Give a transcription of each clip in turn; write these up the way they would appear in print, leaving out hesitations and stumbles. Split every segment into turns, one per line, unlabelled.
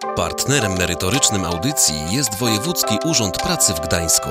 Partnerem merytorycznym audycji jest Wojewódzki Urząd Pracy w Gdańsku.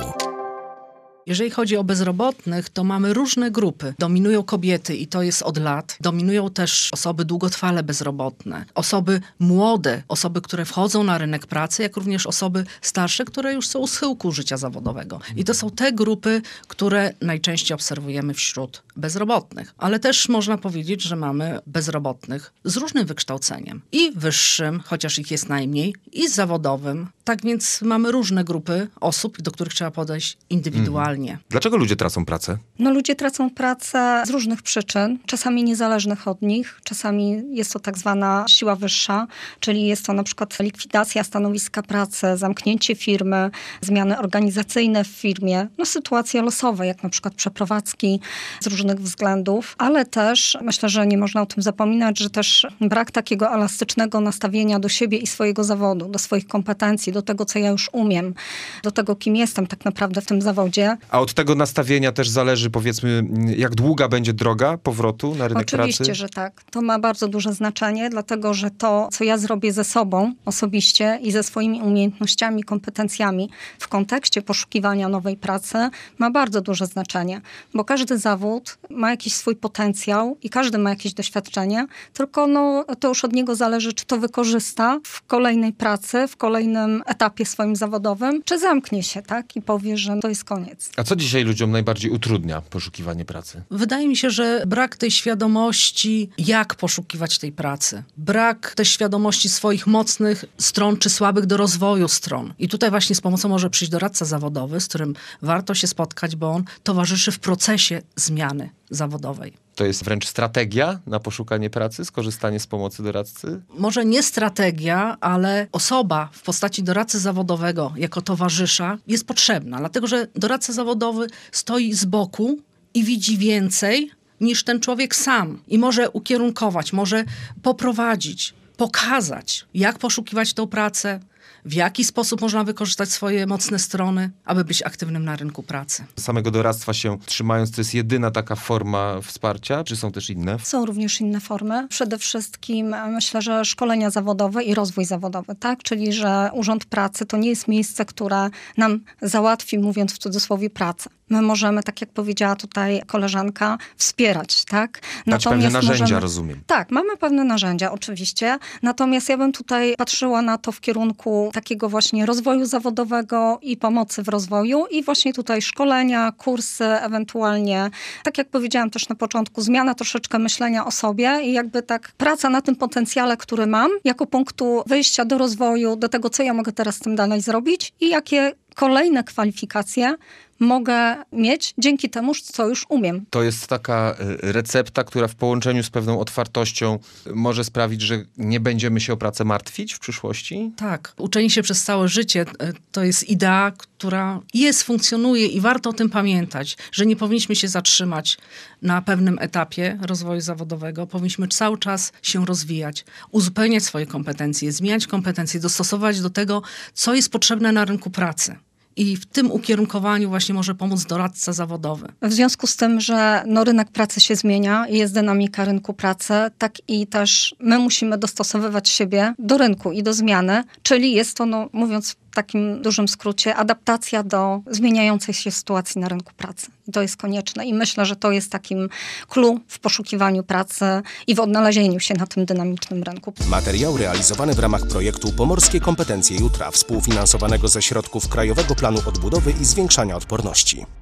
Jeżeli chodzi o bezrobotnych, to mamy różne grupy. Dominują kobiety i to jest od lat. Dominują też osoby długotrwale bezrobotne, osoby młode, osoby, które wchodzą na rynek pracy, jak również osoby starsze, które już są u schyłku życia zawodowego. I to są te grupy, które najczęściej obserwujemy wśród bezrobotnych. Ale też można powiedzieć, że mamy bezrobotnych z różnym wykształceniem. I wyższym, chociaż ich jest najmniej, i zawodowym. Tak więc mamy różne grupy osób, do których trzeba podejść indywidualnie.
Dlaczego ludzie tracą pracę?
Ludzie tracą pracę z różnych przyczyn, czasami niezależnych od nich, czasami jest to tak zwana siła wyższa, czyli jest to na przykład likwidacja stanowiska pracy, zamknięcie firmy, zmiany organizacyjne w firmie, sytuacje losowe, jak na przykład przeprowadzki z różnych względów, ale też myślę, że nie można o tym zapominać, że też brak takiego elastycznego nastawienia do siebie i swojego zawodu, do swoich kompetencji, do tego, co ja już umiem, do tego, kim jestem tak naprawdę w tym zawodzie.
A od tego nastawienia też zależy, powiedzmy, jak długa będzie droga powrotu na rynek pracy?
Oczywiście, że tak. To ma bardzo duże znaczenie, dlatego że to, co ja zrobię ze sobą osobiście i ze swoimi umiejętnościami, kompetencjami w kontekście poszukiwania nowej pracy ma bardzo duże znaczenie, bo każdy zawód ma jakiś swój potencjał i każdy ma jakieś doświadczenie, tylko to już od niego zależy, czy to wykorzysta w kolejnej pracy, w kolejnym etapie swoim zawodowym, czy zamknie się, tak, i powie, że to jest koniec.
A co dzisiaj ludziom najbardziej utrudnia poszukiwanie pracy?
Wydaje mi się, że brak tej świadomości, jak poszukiwać tej pracy. Brak tej świadomości swoich mocnych stron, czy słabych do rozwoju stron. I tutaj właśnie z pomocą może przyjść doradca zawodowy, z którym warto się spotkać, bo on towarzyszy w procesie zmiany zawodowej.
To jest wręcz strategia na poszukanie pracy, skorzystanie z pomocy doradcy?
Może nie strategia, ale osoba w postaci doradcy zawodowego jako towarzysza jest potrzebna, dlatego że doradca zawodowy stoi z boku i widzi więcej niż ten człowiek sam i może ukierunkować, może poprowadzić, pokazać, jak poszukiwać tą pracę, w jaki sposób można wykorzystać swoje mocne strony, aby być aktywnym na rynku pracy.
Samego doradztwa się trzymając, to jest jedyna taka forma wsparcia, czy są też inne?
Są również inne formy. Przede wszystkim myślę, że szkolenia zawodowe i rozwój zawodowy, tak? Czyli, że Urząd Pracy to nie jest miejsce, które nam załatwi, mówiąc w cudzysłowie, pracę. My możemy, tak jak powiedziała tutaj koleżanka, wspierać, tak?
Dać pewne narzędzia, rozumiem.
Tak, mamy pewne narzędzia, oczywiście. Natomiast ja bym tutaj patrzyła na to w kierunku takiego właśnie rozwoju zawodowego i pomocy w rozwoju i właśnie tutaj szkolenia, kursy, ewentualnie, tak jak powiedziałam też na początku, zmiana troszeczkę myślenia o sobie i jakby tak praca na tym potencjale, który mam, jako punktu wyjścia do rozwoju, do tego, co ja mogę teraz z tym dalej zrobić i jakie kolejne kwalifikacje mogę mieć dzięki temu, co już umiem.
To jest taka recepta, która w połączeniu z pewną otwartością może sprawić, że nie będziemy się o pracę martwić w przyszłości?
Tak. Uczenie się przez całe życie to jest idea, która funkcjonuje i warto o tym pamiętać, że nie powinniśmy się zatrzymać na pewnym etapie rozwoju zawodowego. Powinniśmy cały czas się rozwijać, uzupełniać swoje kompetencje, zmieniać kompetencje, dostosować do tego, co jest potrzebne na rynku pracy. I w tym ukierunkowaniu właśnie może pomóc doradca zawodowy.
W związku z tym, że rynek pracy się zmienia i jest dynamika rynku pracy, tak i też my musimy dostosowywać siebie do rynku i do zmiany, czyli jest to, mówiąc w takim dużym skrócie, adaptacja do zmieniającej się sytuacji na rynku pracy. I to jest konieczne i myślę, że to jest takim clue w poszukiwaniu pracy i w odnalezieniu się na tym dynamicznym rynku.
Materiał realizowany w ramach projektu Pomorskie Kompetencje Jutra, współfinansowanego ze środków Krajowego Planu Odbudowy i Zwiększania Odporności.